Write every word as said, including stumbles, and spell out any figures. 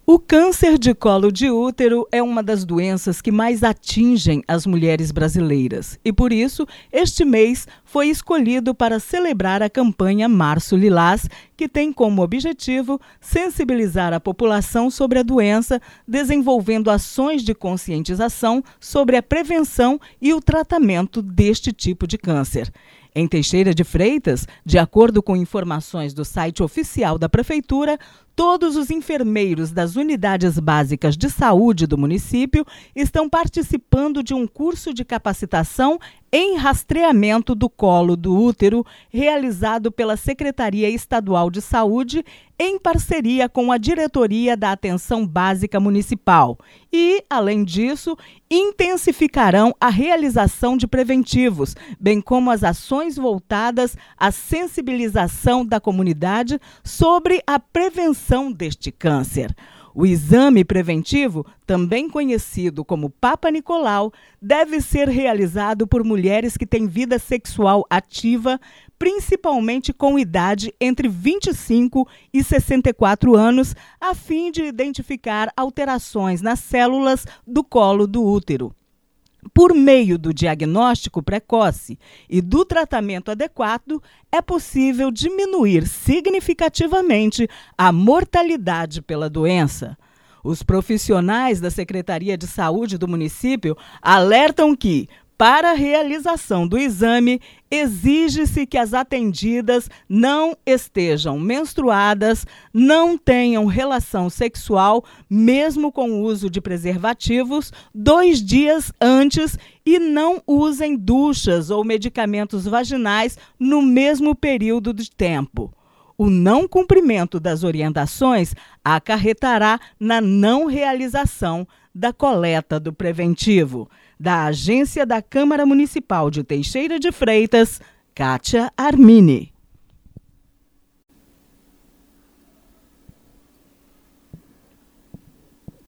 O câncer de colo de útero é uma das doenças que mais atingem as mulheres brasileiras e, por isso, este mês foi escolhido para celebrar a campanha Março Lilás, que tem como objetivo sensibilizar a população sobre a doença, desenvolvendo ações de conscientização sobre a prevenção e o tratamento deste tipo de câncer. Em Teixeira de Freitas, de acordo com informações do site oficial da Prefeitura, todos os enfermeiros das unidades básicas de saúde do município estão participando de um curso de capacitação em rastreamento do colo do útero, realizado pela Secretaria Estadual de Saúde, em parceria com a Diretoria da Atenção Básica Municipal. E, além disso, intensificarão a realização de preventivos, bem como as ações voltadas à sensibilização da comunidade sobre a prevenção deste câncer. O exame preventivo, também conhecido como Papa Nicolau, deve ser realizado por mulheres que têm vida sexual ativa, principalmente com idade entre vinte e cinco e sessenta e quatro anos, a fim de identificar alterações nas células do colo do útero. Por meio do diagnóstico precoce e do tratamento adequado, é possível diminuir significativamente a mortalidade pela doença. Os profissionais da Secretaria de Saúde do município alertam que, para a realização do exame, exige-se que as atendidas não estejam menstruadas, não tenham relação sexual, mesmo com o uso de preservativos, dois dias antes e não usem duchas ou medicamentos vaginais no mesmo período de tempo. O não cumprimento das orientações acarretará na não realização da coleta do preventivo. Da Agência da Câmara Municipal de Teixeira de Freitas, Kátia Armini.